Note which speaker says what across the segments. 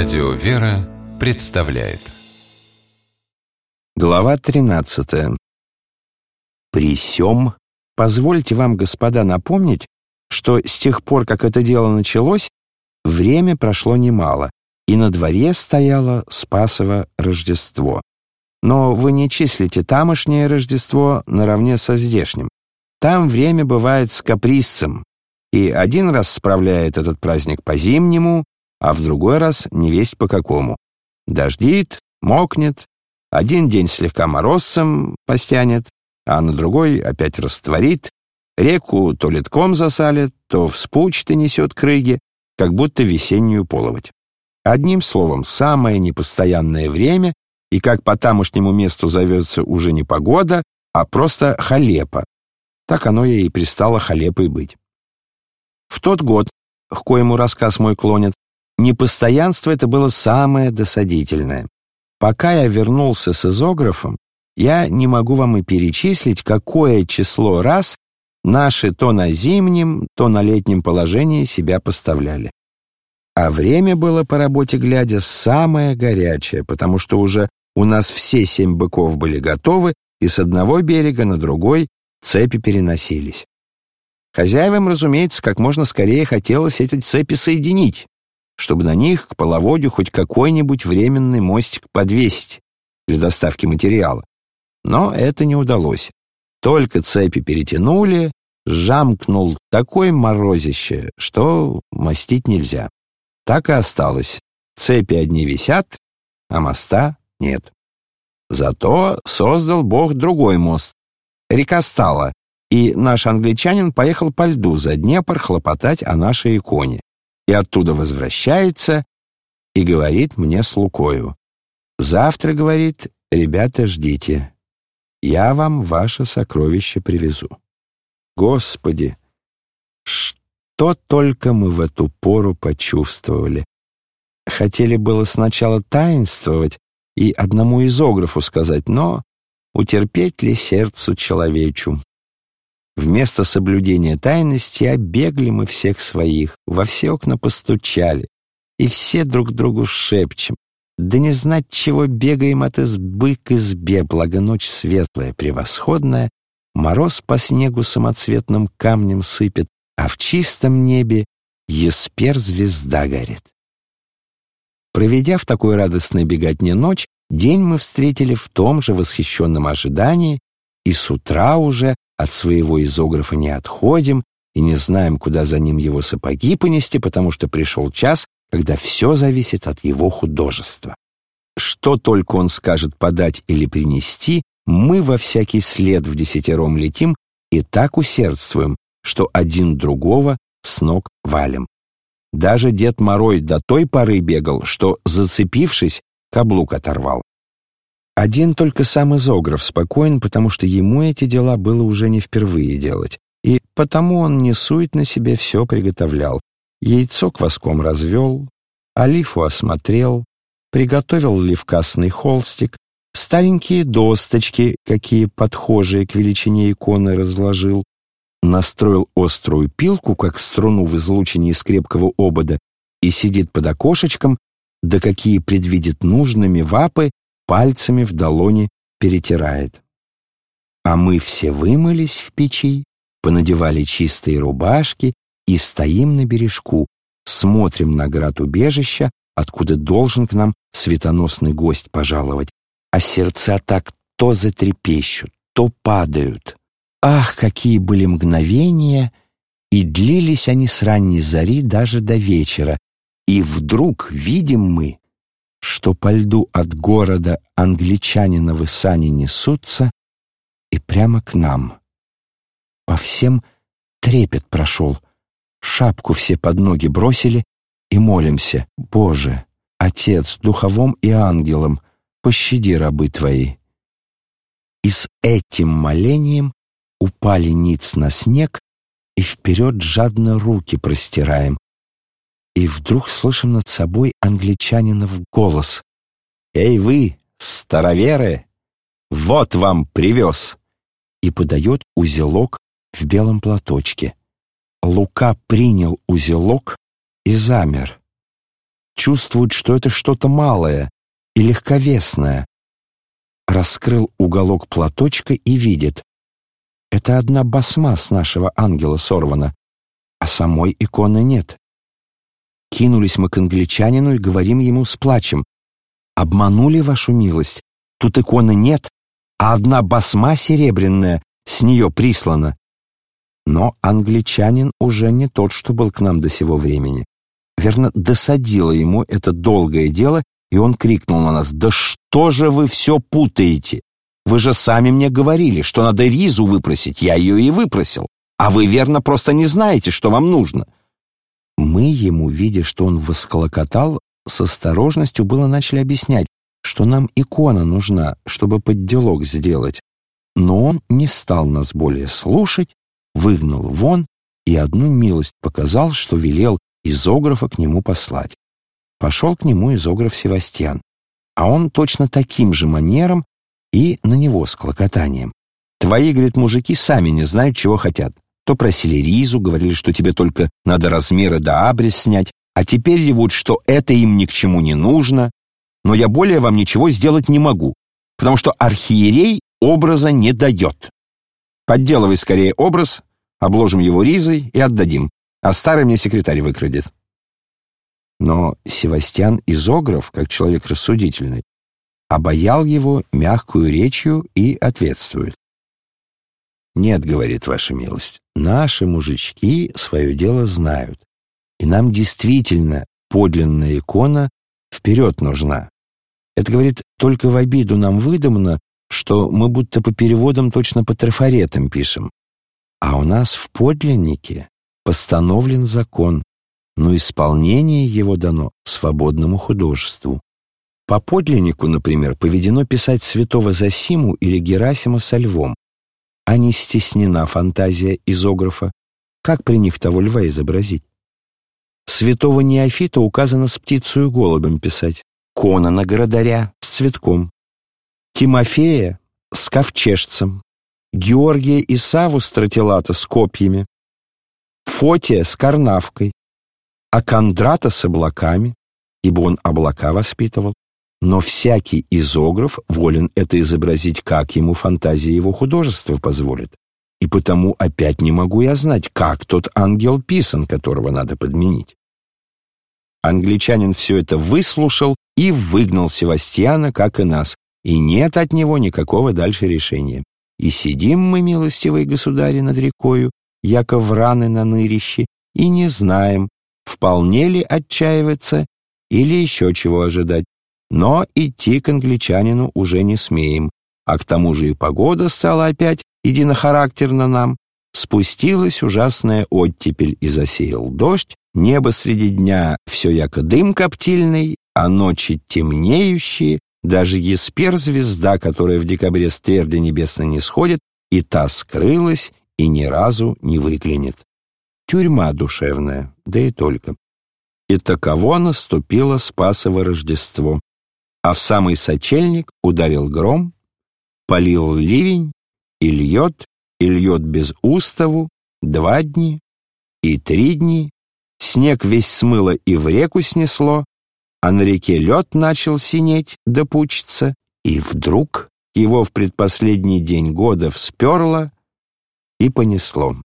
Speaker 1: Радио «Вера» представляет.
Speaker 2: Глава 13. При сём позвольте вам, господа, напомнить, что с тех пор, как это дело началось, время прошло немало, и на дворе стояло Спасово Рождество. Но вы не числите тамошнее Рождество наравне со здешним. Там время бывает с капризцем, и один раз справляет этот праздник по-зимнему, а в другой раз невесть по какому. Дождит, мокнет, один день слегка морозцем постянет, а на другой опять растворит, реку то литком засалит, то вспучит и несет крыги, как будто весеннюю половодь. Одним словом, самое непостоянное время, и как по тамошнему месту зовется уже не погода, а просто халепа. Так оно ей и пристало халепой быть. В тот год, к коему рассказ мой клонит, непостоянство это было самое досадительное. Пока я вернулся с изографом, я не могу вам и перечислить, какое число раз наши то на зимнем, то на летнем положении себя поставляли. А время было, по работе глядя, самое горячее, потому что уже у нас все 7 быков были готовы, и с одного берега на другой цепи переносились. Хозяевам, разумеется, как можно скорее хотелось эти цепи соединить, чтобы на них к половодью хоть какой-нибудь временный мостик подвесить для доставки материала. Но это не удалось. Только цепи перетянули, жамкнул такое морозище, что мостить нельзя. Так и осталось. Цепи одни висят, а моста нет. Зато создал Бог другой мост. Река стала, и наш англичанин поехал по льду за Днепр хлопотать о нашей иконе. И оттуда возвращается и говорит мне с Лукою: «Завтра, — говорит, — ребята, ждите, я вам ваше сокровище привезу». Господи, что только мы в эту пору почувствовали. Хотели было сначала таинствовать и одному изографу сказать, но утерпеть ли сердцу человечу? Вместо соблюдения тайности обегли мы всех своих, во все окна постучали, и все друг другу шепчем: да не знать, чего бегаем от избы к избе, благо ночь светлая, превосходная, мороз по снегу самоцветным камнем сыпет, а в чистом небе еспер звезда горит. Проведя в такой радостной беготне ночь, день мы встретили в том же восхищенном ожидании, и с утра уже от своего изографа не отходим и не знаем, куда за ним его сапоги понести, потому что пришел час, когда все зависит от его художества. Что только он скажет подать или принести, мы во всякий след вдесятером летим и так усердствуем, что один другого с ног валим. Даже Дед Мороз до той поры бегал, что, зацепившись, каблук оторвал. Один только сам изограф спокоен, потому что ему эти дела было уже не впервые делать, и потому он не сует на себе все приготовлял. Яйцо кваском развел, олифу осмотрел, приготовил левкасный холстик, старенькие досточки, какие подхожие к величине иконы, разложил, настроил острую пилку, как струну в излучине из крепкого обода, и сидит под окошечком, да какие предвидит нужными вапы, пальцами в долоне перетирает. А мы все вымылись в печи, понадевали чистые рубашки и стоим на бережку, смотрим на град убежища, откуда должен к нам светоносный гость пожаловать, а сердца так то затрепещут, то падают. Ах, какие были мгновения, и длились они с ранней зари даже до вечера, и вдруг видим мы, что по льду от города англичаниновы сани несутся и прямо к нам. По всем трепет прошел, шапку все под ноги бросили и молимся: Боже, Отец, духовом и ангелом, пощади рабы Твои. И с этим молением упали ниц на снег и вперед жадно руки простираем. И вдруг слышим над собой англичанинов голос: «Эй вы, староверы, вот вам привез!» И подает узелок в белом платочке. Лука принял узелок и замер. чувствует, что это что-то малое и легковесное. Раскрыл уголок платочка и видит. Это одна басма с нашего ангела сорвана, а самой иконы нет. Кинулись мы к англичанину и говорим ему с плачем: «Обманули вашу милость, тут иконы нет, а одна басма серебряная с нее прислана». Но англичанин уже не тот, что был к нам до сего времени. Верно, досадило ему это долгое дело, и он крикнул на нас: «Да что же вы все путаете? Вы же сами мне говорили, что надо ризу выпросить, я ее и выпросил, а вы, верно, просто не знаете, что вам нужно». Мы ему, видя, что он восклокотал, с осторожностью было начали объяснять, что нам икона нужна, чтобы подделок сделать. Но он не стал нас более слушать, выгнал вон и одну милость показал, что велел изографа к нему послать. Пошел к нему изограф Севастьян, а он точно таким же манером и на него с клокотанием. «Твои, — говорит, — мужики сами не знают, чего хотят. То просили ризу, говорили, что тебе только надо размеры да абрис снять, а теперь ревут, что это им ни к чему не нужно. Но я более вам ничего сделать не могу, потому что архиерей образа не дает. Подделывай скорее образ, обложим его ризой и отдадим, а старый мне секретарь выкрадет». Но Севастьян изограф, как человек рассудительный, обаял его мягкую речью и ответствует. «Нет, — говорит, — ваша милость, наши мужички свое дело знают, и нам действительно подлинная икона вперед нужна. Это, — говорит, — только в обиду нам выдумано, что мы будто по переводам точно по трафаретам пишем. А у нас в подлиннике постановлен закон, но исполнение его дано свободному художеству. По подлиннику, например, поведено писать святого Зосиму или Герасима со львом, а не стеснена фантазия изографа. Как при них того льва изобразить? Святого Неофита указано с птицей и голубем писать, Конана Городаря с цветком, Тимофея с ковчежцем, Георгия и Савву Стратилата с копьями, Фотия с карнавкой, а Кондрата с облаками, ибо он облака воспитывал. Но всякий изограф волен это изобразить, как ему фантазия его художества позволит. И потому опять не могу я знать, как тот ангел писан, которого надо подменить. Англичанин все это выслушал и выгнал Севастьяна, как и нас, и нет от него никакого дальше решения. И сидим мы, милостивые государи, над рекою, яко враны на нырище, и не знаем, вполне ли отчаиваться или еще чего ожидать. Но идти к англичанину уже не смеем, а к тому же и погода стала опять единохарактерна нам. Спустилась ужасная оттепель и засеял дождь, небо среди дня все яко дым коптильный, а ночи темнеющие, даже Еспер-звезда, которая в декабре с тверди небесной не сходит, и та скрылась и ни разу не выглянет. Тюрьма душевная, да и только. И таково наступило Спасово Рождество. А в самый сочельник ударил гром, полил ливень, и льет без уставу 2 дни и 3 дни, снег весь смыло и в реку снесло, а на реке лед начал синеть да пучиться, и вдруг его в предпоследний день года всперло и понесло.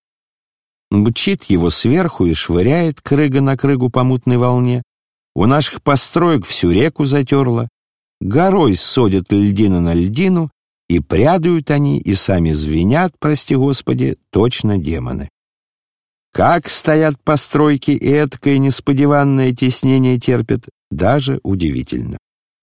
Speaker 2: Мчит его сверху и швыряет крыга на крыгу по мутной волне, у наших построек всю реку затерло, горой содят льдина на льдину, и прядают они, и сами звенят, прости Господи, точно демоны. Как стоят постройки, и этакое несподеванное теснение терпят, даже удивительно.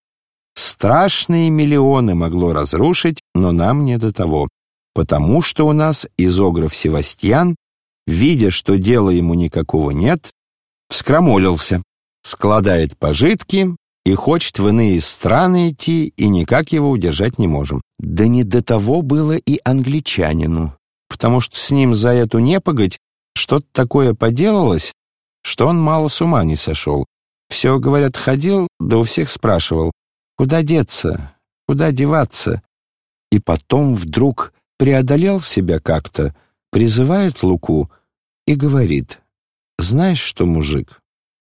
Speaker 2: Страшные миллионы могло разрушить, но нам не до того, потому что у нас изограф Севастьян, видя, что дела ему никакого нет, вскромолился, складает пожитки и хочет в иные страны идти, и никак его удержать не можем. Да не до того было и англичанину, потому что с ним за эту непогодь что-то такое поделалось, что он мало с ума не сошел. Все, говорят, ходил, да у всех спрашивал, куда деться, куда деваться. И потом вдруг преодолел себя как-то, призывает Луку и говорит: «Знаешь что, мужик,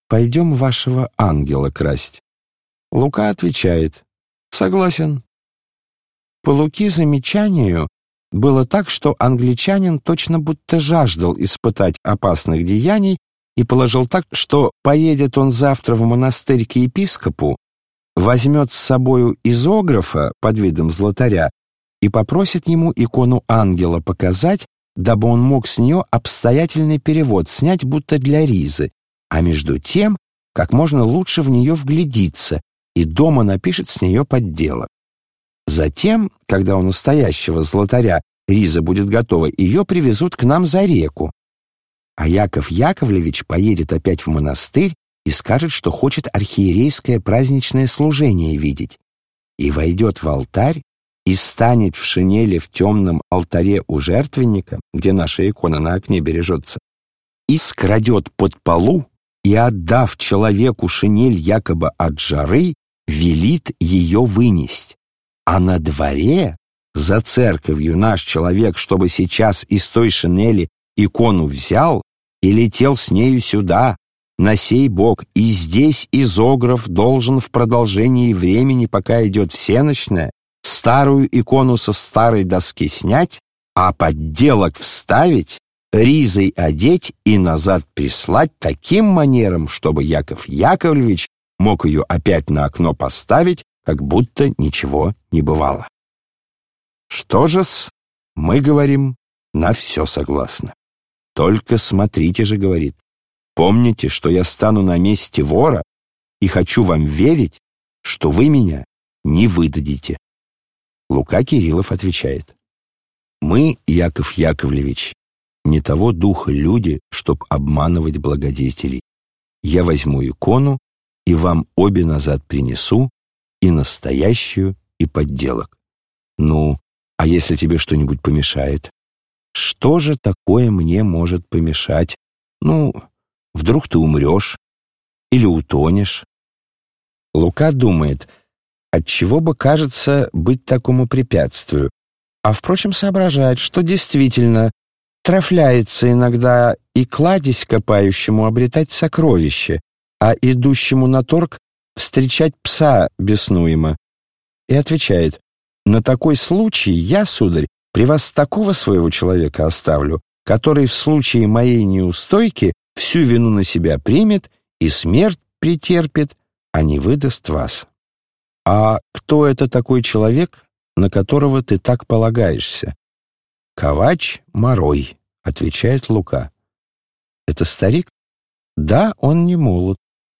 Speaker 2: пойдем вашего ангела красть. Лука отвечает: согласен. По Луки замечанию было так, что англичанин точно будто жаждал испытать опасных деяний и положил так, что поедет он завтра в монастырь к епископу, возьмет с собою изографа под видом златаря и попросит ему икону ангела показать, дабы он мог с нее обстоятельный перевод снять будто для ризы, а между тем как можно лучше в нее вглядиться и дома напишет с нее подделок. Затем, когда у настоящего златаря риза будет готова, ее привезут к нам за реку, а Яков Яковлевич поедет опять в монастырь и скажет, что хочет архиерейское праздничное служение видеть, и войдет в алтарь и станет в шинели в темном алтаре у жертвенника, где наша икона на окне бережется, и скрадет под полу, и, отдав человеку шинель якобы от жары, велит ее вынесть. А на дворе, за церковью, наш человек, чтобы сейчас из той шинели икону взял и летел с нею сюда, на сей бок, и здесь изограф должен в продолжении времени, пока идет всенощная, старую икону со старой доски снять, а подделок вставить, ризой одеть и назад прислать таким манером, чтобы Яков Яковлевич мог ее опять на окно поставить, как будто ничего не бывало. Что же-с, мы говорим, на все согласны. Только смотрите же, говорит, помните, что я стану на месте вора и хочу вам верить, что вы меня не выдадите. Лука Кириллов отвечает: мы, Яков Яковлевич, не того духа люди, чтоб обманывать благодетелей. Я возьму икону и вам обе назад принесу, и настоящую, и подделок. Ну, а если тебе что-нибудь помешает? Что же такое мне может помешать? Ну, вдруг ты умрешь или утонешь? Лука думает, отчего бы, кажется, быть такому препятствию, а, впрочем, соображает, что действительно трафляется иногда и кладезь копающему обретать сокровище, а идущему на торг встречать пса беснуемо. И отвечает: на такой случай я, сударь, при вас такого своего человека оставлю, который в случае моей неустойки всю вину на себя примет и смерть претерпит, а не выдаст вас. А кто это такой человек, на которого ты так полагаешься? Ковач Марой, отвечает Лука. Это старик? Да, он не молод,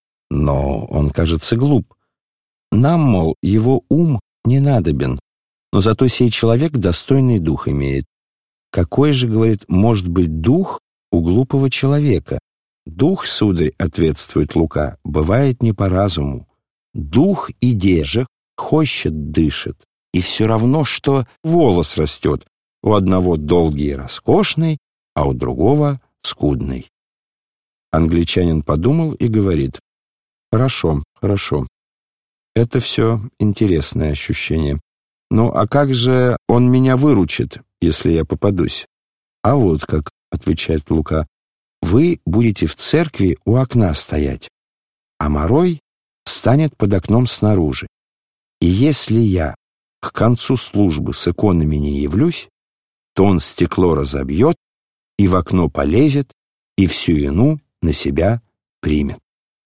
Speaker 2: но он, кажется, глуп. Нам, мол, его ум не надобен, но зато сей человек достойный дух имеет. Какой же, говорит, может быть дух у глупого человека? Дух, сударь, ответствует Лука, бывает не по разуму. Дух и дежек хощет, дышит, и все равно, что волос растет, у одного долгий и роскошный, а у другого скудный. Англичанин подумал и говорит: хорошо, хорошо. Это все интересное ощущение. Ну, а как же он меня выручит, если я попадусь? А вот как, отвечает Лука, вы будете в церкви у окна стоять, а Марой станет под окном снаружи. И если я к концу службы с иконами не явлюсь, то он стекло разобьет и в окно полезет, и всю вину на себя примет.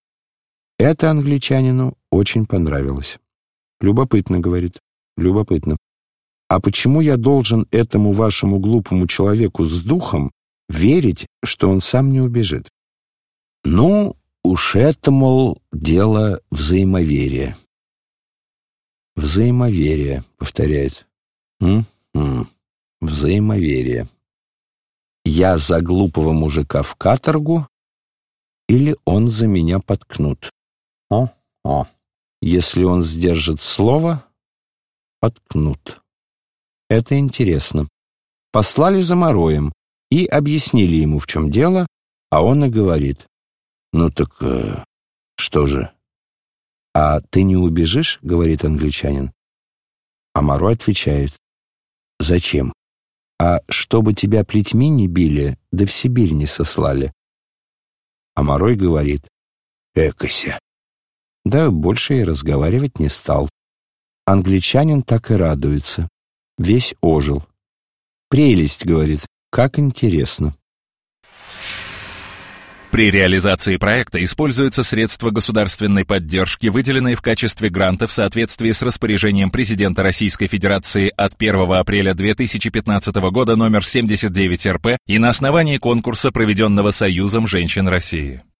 Speaker 2: Это англичанину очень понравилось. Любопытно, говорит, любопытно. А почему я должен этому вашему глупому человеку с духом верить, что он сам не убежит? Ну, уж это, мол, дело взаимоверия. Взаимоверие, повторяет. Взаимоверие. Я за глупого мужика в каторгу или он за меня под кнут? Если он сдержит слово, под кнут. Это интересно. Послали за Мароем и объяснили ему, в чем дело, а он и говорит: ну так что же? А ты не убежишь, говорит англичанин. А Марой отвечает: зачем? А чтобы тебя плетьми не били, да в Сибирь не сослали. А Марой говорит: Экося. Да больше и разговаривать не стал. Англичанин так и радуется. Весь ожил. «Прелесть», — говорит, — «как интересно».
Speaker 3: При реализации проекта используются средства государственной поддержки, выделенные в качестве гранта в соответствии с распоряжением президента Российской Федерации от 1 апреля 2015 года номер 79 РП и на основании конкурса, проведенного Союзом женщин России.